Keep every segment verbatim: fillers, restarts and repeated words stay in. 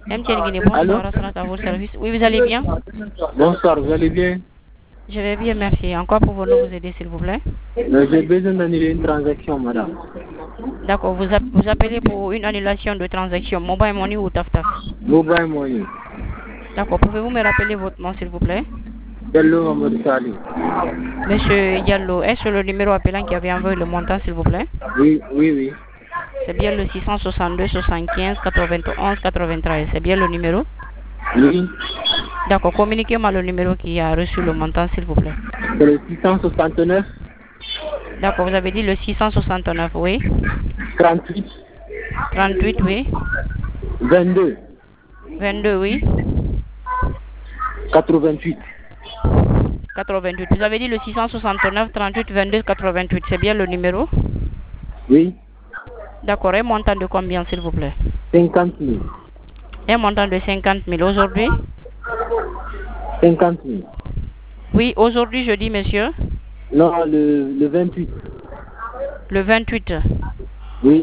M T N Guinée, bonsoir, à votre service. Oui, vous allez bien? Bonsoir, vous allez bien? Je vais bien, merci. Encore pour nous vous aider, s'il vous plaît? euh, J'ai besoin d'annuler une transaction, madame. D'accord, vous, vous appelez pour une annulation de transaction, Mobile Money ou Taftaf? Mobile Money. D'accord, pouvez-vous me rappeler votre nom, s'il vous plaît? Diallo Mamadou Sali. Monsieur Diallo, est-ce le numéro appelant qui avait envoyé le montant, s'il vous plaît? Oui, oui, oui. C'est bien le six cent soixante-deux soixante-quinze quatre-vingt-onze quatre-vingt-treize, c'est bien le numéro? Oui. D'accord, communiquez-moi le numéro qui a reçu le montant, s'il vous plaît. C'est le six cent soixante-neuf. D'accord, vous avez dit le six cent soixante-neuf, oui. trente-huit. trente-huit, oui. vingt-deux. vingt-deux, oui. quatre-vingt-huit. quatre-vingt-huit. Vous avez dit le six cent soixante-neuf trente-huit vingt-deux quatre-vingt-huit, c'est bien le numéro? Oui. D'accord, un montant de combien, s'il vous plaît? cinquante mille. Un montant de cinquante mille. Aujourd'hui? cinquante mille. Oui, aujourd'hui, je dis, monsieur? Non, le, le vingt-huit. Le vingt-huit? Oui.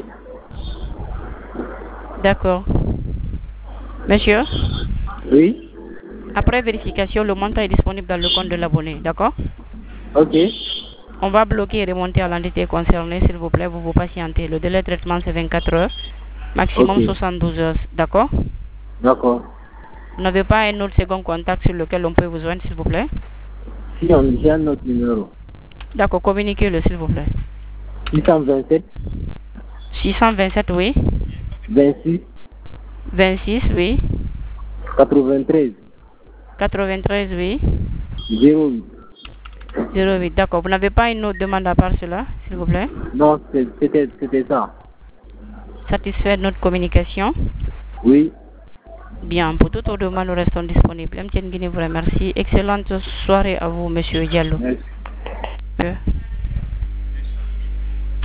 D'accord. Monsieur? Oui. Après vérification, le montant est disponible dans le compte de l'abonné, d'accord? Ok. On va bloquer et remonter à l'entité concernée, s'il vous plaît, vous vous patientez. Le délai de traitement, c'est vingt-quatre heures, maximum okay. soixante-douze heures, d'accord? D'accord. Vous n'avez pas un autre second contact sur lequel on peut vous joindre, s'il vous plaît? Si, on j'ai un autre numéro. D'accord, communiquez-le, s'il vous plaît. six cent vingt-sept. six cent vingt-sept, oui. vingt-six. vingt-six, oui. quatre-vingt-treize. quatre-vingt-treize, oui. zéro huit. zéro huit, d'accord. Vous n'avez pas une autre demande à part cela, s'il vous plaît? Non, c'était ça. Satisfait de notre communication? Oui. Bien, pour toute autre demande, nous restons disponibles. M T N Guinée vous remercie. Excellente soirée à vous, monsieur Diallo. Merci. Euh.